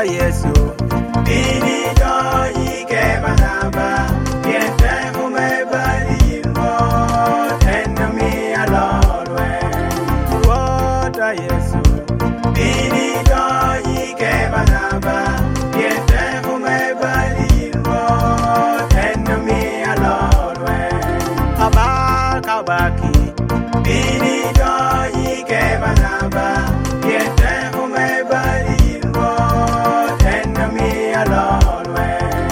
Yesu bini do yike banaba yente hume balimo enemy alone wota Yesu bini do yike banaba yente hume balimo enemy alone abaki bini do yike banaba yente hume balimo enemy alone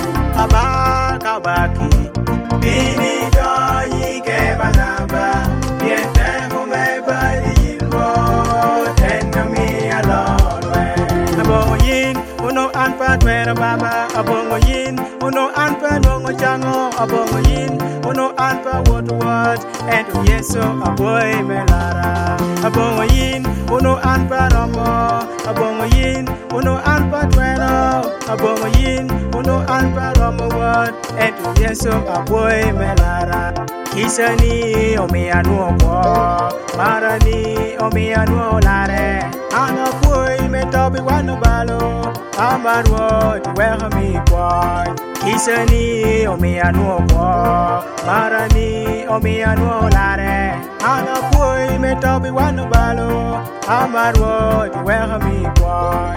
abaki bini do yike banaba yente hume balimo enemy alone aboyin uno anpa twera baba aboyin uno anpa nongo chango aboyin uno anpa what and yeso aboy melara aboyin uno anpa romo aboyin uno anpa twera aboyin uno anpa romo what and yeso aboy melara kisani omianu opo marani omianu lare ana boy metobi wano balo amarwo wehami boy kisani omianu opo marani omianu lare ana boy metobi wano balo amarwo wehami boy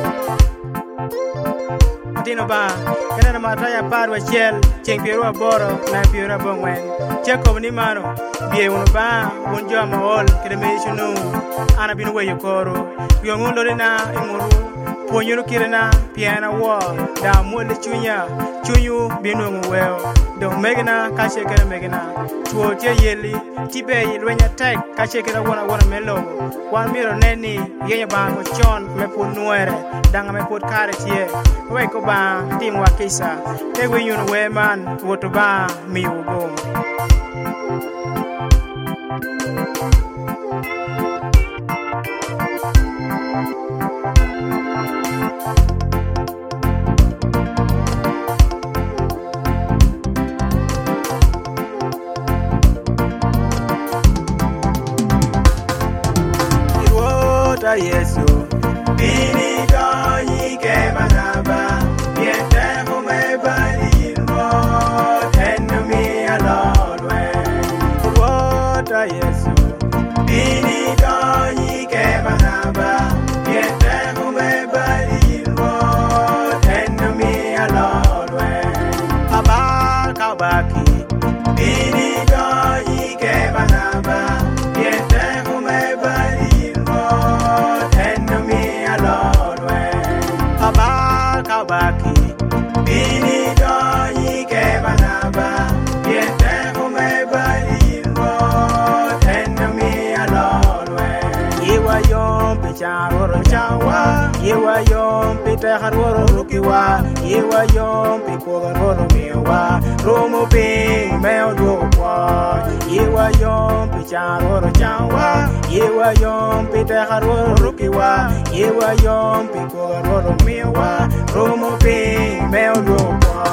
Dino ba kana mataya parwa chel chengpiero aboro na piero bongwen cheko ni mano bie uno ba wonjo amol kremeshunu ana binu weyo koro yongundo na imuru ponyuru kirena piana wo da mole chunyu binu ngweo do megna ka shekere megna tuotie yeli tibe yelwenya tek ka shekere wona melo wan miro neni yenya ba ko chon me punuere danga me put kare tie we ko ba tim wa kisa te we yun we man woto ba mi ugo Yesu bini do yike banaba yente hume balimo enemy alone wota Yesu bini do yike banaba yente hume balimo enemy alone abaki bini do yike banaba yente hume balimo enemy alone abaki bini do yike banaba yente hume balimo enemy alone iwa yom picharo chawa iwa yom pitaharo rukiwa iwa yom pikoro miwa romo ping meo dwa iwa yom picharo chawa iwa yom pitaharo rukiwa iwa yom pikoro miwa romo ping meo dwa